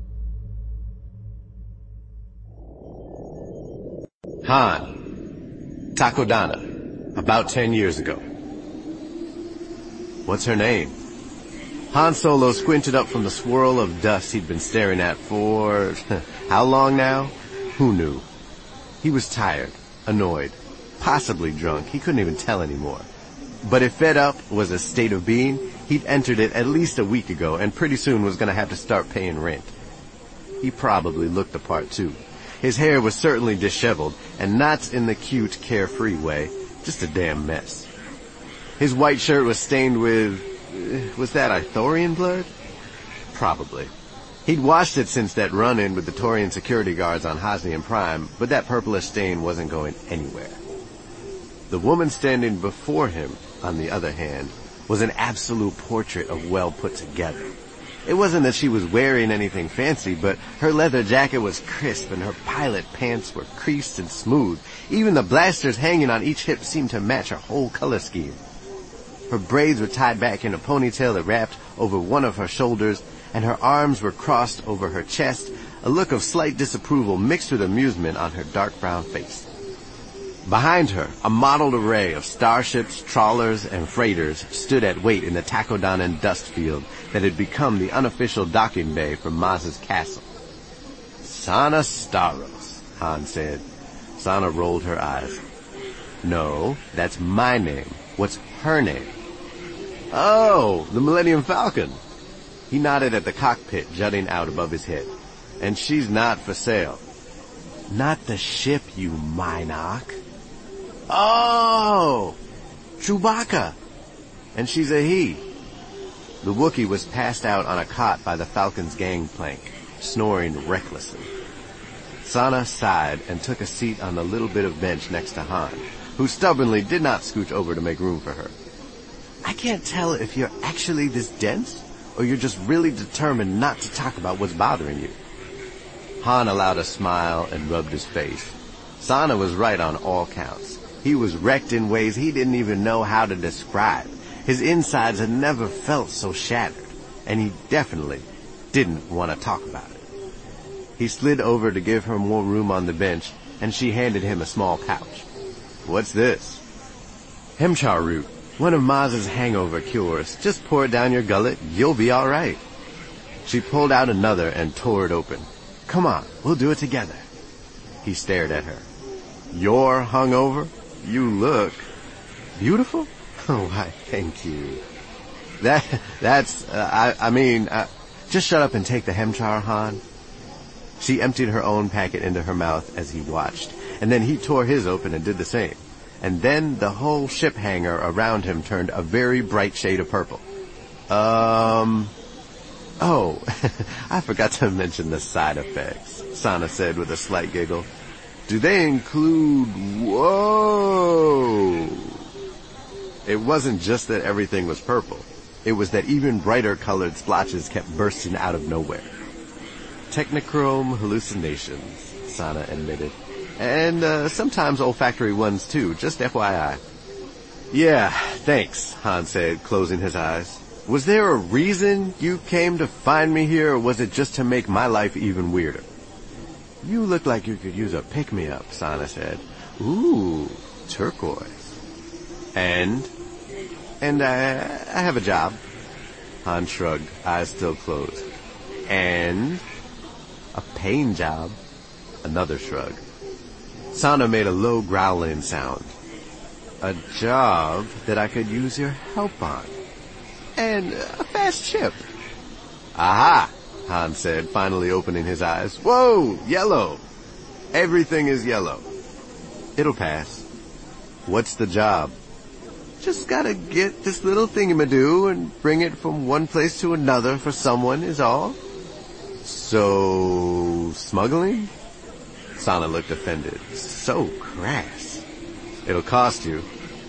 Han. Takodana. About 10 years ago. What's her name? Han Solo squinted up from the swirl of dust he'd been staring at for... how long now? Who knew? He was tired, annoyed, possibly drunk. He couldn't even tell anymore. But if fed up was a state of being, he'd entered it at least a week ago and pretty soon was going to have to start paying rent. He probably looked the part too. His hair was certainly disheveled, and not in the cute, carefree way, just a damn mess. His white shirt was stained with... was that Ithorian blood? Probably. He'd washed it since that run-in with the Torian security guards on Hosnian Prime, but that purplish stain wasn't going anywhere. The woman standing before him, on the other hand, was an absolute portrait of well put together. It wasn't that she was wearing anything fancy, but her leather jacket was crisp and her pilot pants were creased and smooth. Even the blasters hanging on each hip seemed to match her whole color scheme. Her braids were tied back in a ponytail that wrapped over one of her shoulders, and her arms were crossed over her chest, a look of slight disapproval mixed with amusement on her dark brown face. Behind her, a mottled array of starships, trawlers, and freighters stood at wait in the Takodanen dust field that had become the unofficial docking bay for Maz's castle. Sana Staros, Han said. Sana rolled her eyes. No, that's my name. What's her name? Oh, the Millennium Falcon. He nodded at the cockpit jutting out above his head. And she's not for sale. Not the ship, you Mynock. Oh! Chewbacca! And she's a he. The Wookiee was passed out on a cot by the Falcon's gangplank, snoring recklessly. Sana sighed and took a seat on the little bit of bench next to Han, who stubbornly did not scooch over to make room for her. I can't tell if you're actually this dense, or you're just really determined not to talk about what's bothering you. Han allowed a smile and rubbed his face. Sana was right on all counts. He was wrecked in ways he didn't even know how to describe. His insides had never felt so shattered, and he definitely didn't want to talk about it. He slid over to give her more room on the bench, and she handed him a small pouch. What's this? Hemchar root. One of Maz's hangover cures. Just pour it down your gullet. You'll be all right. She pulled out another and tore it open. Come on, we'll do it together. He stared at her. You're hungover? You look beautiful. Oh, why, thank you. Just shut up and take the Hemchar, Han. She emptied her own packet into her mouth as he watched, and then he tore his open and did the same. And then the whole ship hangar around him turned a very bright shade of purple. Oh, I forgot to mention the side effects, Sana said with a slight giggle. Do they include... Whoa! It wasn't just that everything was purple. It was that even brighter colored splotches kept bursting out of nowhere. Technichrome hallucinations, Sana admitted. And sometimes olfactory ones too, just FYI. Yeah, thanks, Han said, closing his eyes. Was there a reason you came to find me here, or was it just to make my life even weirder? You look like you could use a pick-me-up, Sana said. Ooh, turquoise. And I have a job. Han shrugged, eyes still closed. And a paying job. Another shrug. Sana made a low growling sound. A job that I could use your help on. And a fast ship. Aha, Han said, finally opening his eyes. Whoa, yellow. Everything is yellow. It'll pass. What's the job? Just gotta get this little thingamadoo and bring it from one place to another for someone is all. So, smuggling? Sana looked offended. So crass. It'll cost you.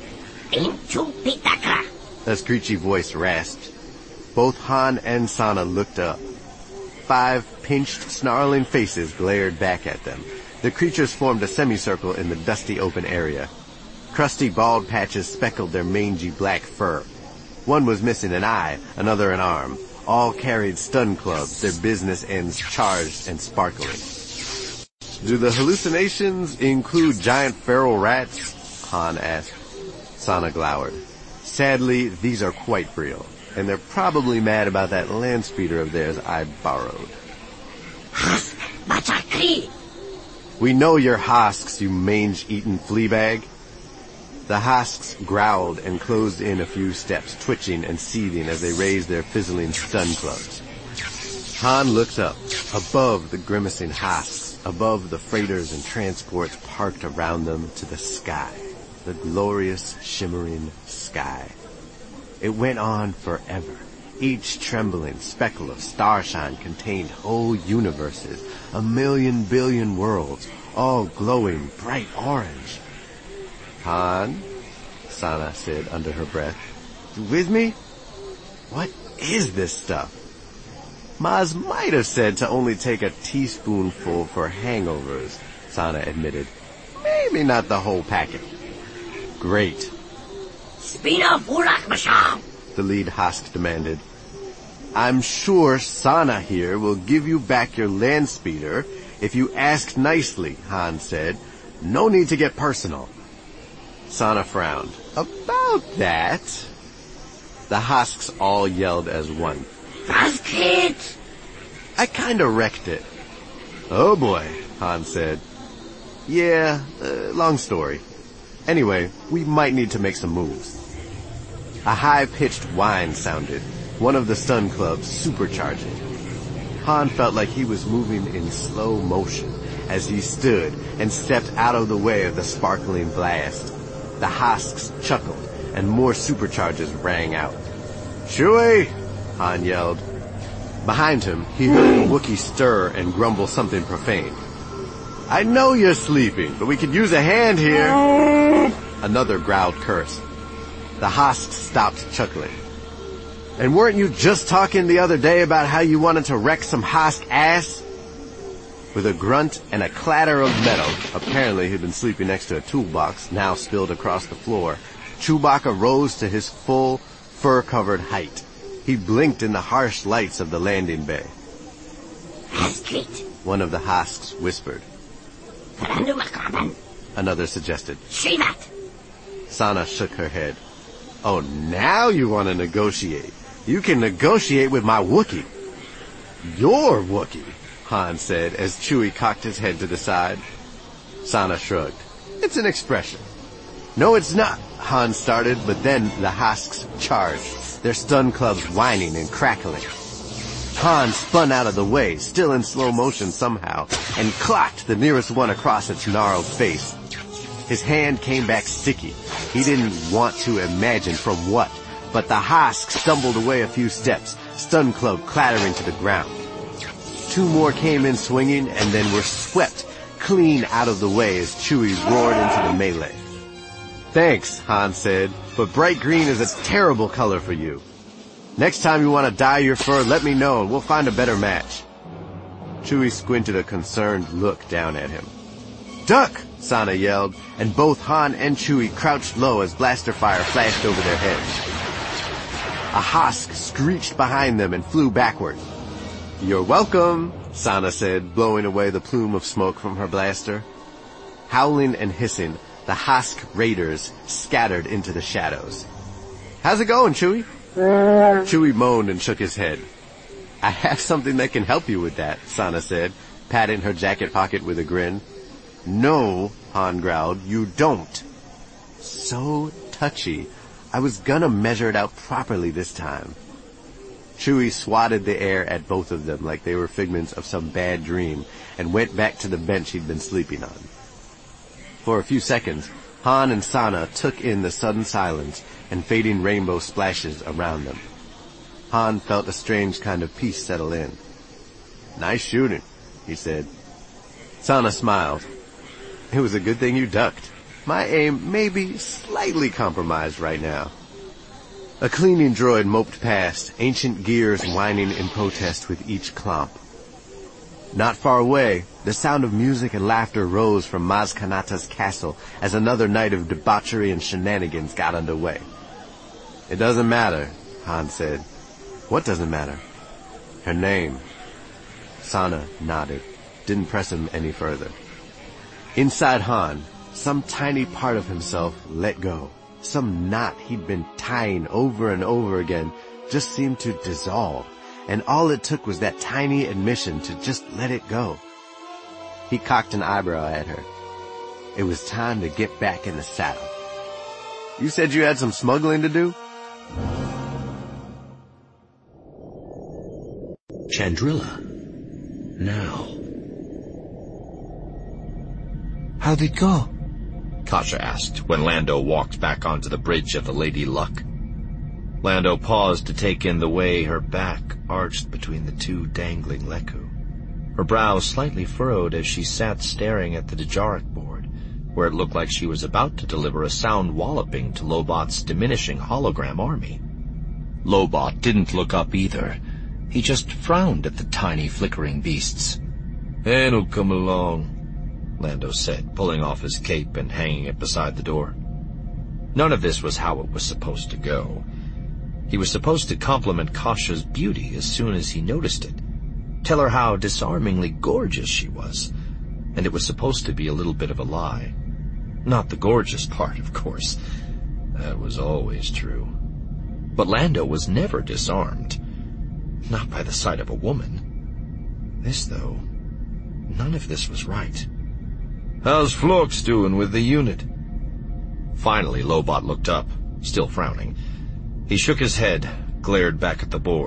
A screechy voice rasped. Both Han and Sana looked up. 5 pinched, snarling faces glared back at them. The creatures formed a semicircle in the dusty open area. Crusty bald patches speckled their mangy black fur. One was missing an eye, another an arm. All carried stun clubs, their business ends charged and sparkling. Do the hallucinations include giant feral rats? Han asked. Sana glowered. Sadly, these are quite real, and they're probably mad about that land speeder of theirs I borrowed. We know your husks, you mange-eaten fleabag. The husks growled and closed in a few steps, twitching and seething as they raised their fizzling stun clubs. Han looked up, above the grimacing husks, above the freighters and transports parked around them to the sky, the glorious, shimmering sky. It went on forever. Each trembling speckle of starshine contained whole universes, 1,000,000 billion worlds, all glowing bright orange. Han, Sana said under her breath, you with me? What is this stuff? Maz might have said to only take a teaspoonful for hangovers, Sana admitted. Maybe not the whole packet. Great. The lead husk demanded. I'm sure Sana here will give you back your land speeder if you ask nicely, Han said. No need to get personal. Sana frowned. About that. The Hosks all yelled as one. That's it! I kinda wrecked it. Oh boy, Han said. Yeah, long story. Anyway, we might need to make some moves. A high-pitched whine sounded, one of the stun clubs supercharging. Han felt like he was moving in slow motion as he stood and stepped out of the way of the sparkling blast. The Hosks chuckled, and more supercharges rang out. Chewie! Han yelled. Behind him, he heard the Wookiee stir and grumble something profane. I know you're sleeping, but we could use a hand here. Another growled curse. The Hosks stopped chuckling. And weren't you just talking the other day about how you wanted to wreck some Hosk ass? With a grunt and a clatter of metal, apparently he'd been sleeping next to a toolbox, now spilled across the floor, Chewbacca rose to his full, fur-covered height. He blinked in the harsh lights of the landing bay. Astrid, One of the Hosks whispered. Another suggested. Shivat! Sana shook her head. Oh, now you want to negotiate. You can negotiate with my Wookiee. Your Wookiee, Han said as Chewie cocked his head to the side. Sana shrugged. It's an expression. No, it's not, Han started, but then the Hosks charged, their stun clubs whining and crackling. Han spun out of the way, still in slow motion somehow, and clocked the nearest one across its gnarled face. His hand came back sticky. He didn't want to imagine from what, but the Hosk stumbled away a few steps, stun club clattering to the ground. Two more came in swinging and then were swept clean out of the way as Chewie roared into the melee. Thanks, Han said, but bright green is a terrible color for you. Next time you want to dye your fur, let me know and we'll find a better match. Chewie squinted a concerned look down at him. Duck! Sana yelled, and both Han and Chewie crouched low as blaster fire flashed over their heads. A Hosk screeched behind them and flew backward. You're welcome, Sana said, blowing away the plume of smoke from her blaster. Howling and hissing, the Hosk raiders scattered into the shadows. How's it going, Chewie? Chewie moaned and shook his head. I have something that can help you with that, Sana said, patting her jacket pocket with a grin. No, Han growled, you don't. So touchy. I was gonna measure it out properly this time. Chewie swatted the air at both of them like they were figments of some bad dream and went back to the bench he'd been sleeping on. For a few seconds, Han and Sana took in the sudden silence and fading rainbow splashes around them. Han felt a strange kind of peace settle in. Nice shooting, he said. Sana smiled. It was a good thing you ducked. My aim may be slightly compromised right now. A cleaning droid moped past, ancient gears whining in protest with each clomp. Not far away, the sound of music and laughter rose from Maz Kanata's castle as another night of debauchery and shenanigans got underway. It doesn't matter, Han said. What doesn't matter? Her name. Sana nodded, didn't press him any further. Inside Han, some tiny part of himself let go. Some knot he'd been tying over and over again just seemed to dissolve, and all it took was that tiny admission to just let it go. He cocked an eyebrow at her. It was time to get back in the saddle. You said you had some smuggling to do? Chandrila. Now. How'd it go? Kasha asked when Lando walked back onto the bridge of the Lady Luck. Lando paused to take in the way her back arched between the two dangling Leku. Her brow slightly furrowed as she sat staring at the Dejarik board, where it looked like she was about to deliver a sound walloping to Lobot's diminishing hologram army. Lobot didn't look up either. He just frowned at the tiny flickering beasts. "It'll come along," Lando said, pulling off his cape and hanging it beside the door. None of this was how it was supposed to go. He was supposed to compliment Kasha's beauty as soon as he noticed it, tell her how disarmingly gorgeous she was, and it was supposed to be a little bit of a lie. Not the gorgeous part, of course. That was always true. But Lando was never disarmed. Not by the sight of a woman. This, though, none of this was right. How's Phlox doing with the unit? Finally, Lobot looked up, still frowning. He shook his head, glared back at the board.